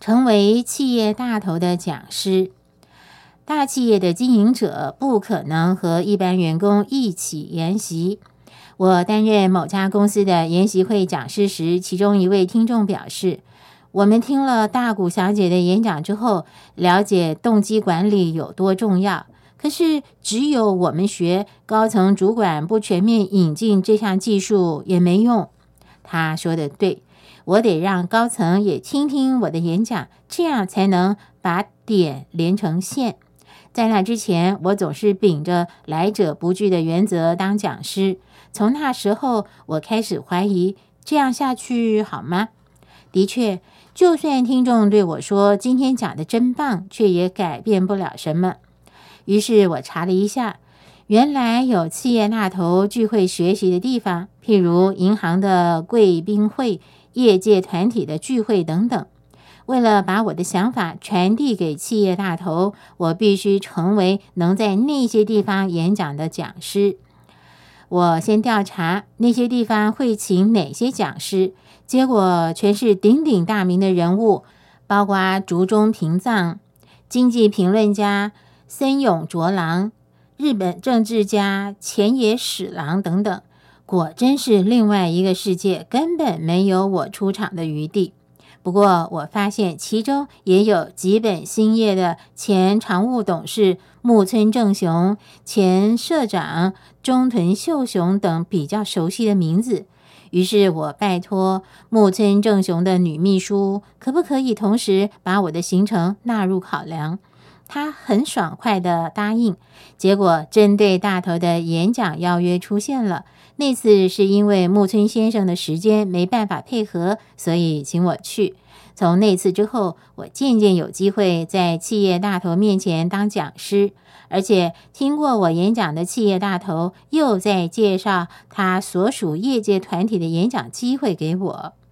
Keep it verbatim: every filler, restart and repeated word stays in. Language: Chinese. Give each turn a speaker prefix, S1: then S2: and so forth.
S1: 成为企业大头的讲师。大企业的经营者不可能和一般员工一起研习。我担任某家公司的研习会讲师时，其中一位听众表示，我们听了大谷小姐的演讲之后，了解动机管理有多重要。可是只有我们学，高层主管不全面引进这项技术也没用。他说的对，我得让高层也听听我的演讲，这样才能把点连成线。在那之前，我总是秉着来者不拒的原则当讲师。从那时候，我开始怀疑，这样下去好吗？的确，就算听众对我说今天讲的真棒，却也改变不了什么。于是我查了一下，原来有企业大头聚会学习的地方，譬如银行的贵宾会、业界团体的聚会等等。为了把我的想法传递给企业大头，我必须成为能在那些地方演讲的讲师。我先调查那些地方会请哪些讲师，结果全是鼎鼎大名的人物，包括竹中平藏、经济评论家森永卓郎、日本政治家前野史郎等等。果真是另外一个世界，根本没有我出场的余地。不过我发现其中也有吉本兴业的前常务董事木村正雄、前社长中屯秀雄等比较熟悉的名字。于是我拜托木村正雄的女秘书，可不可以同时把我的行程纳入考量。他很爽快地答应。结果针对大头的演讲邀约出现了，那次是因为木村先生的时间没办法配合，所以请我去。从那次之后，我渐渐有机会在企业大头面前当讲师，而且听过我演讲的企业大头又在介绍他所属业界团体的演讲机会给我。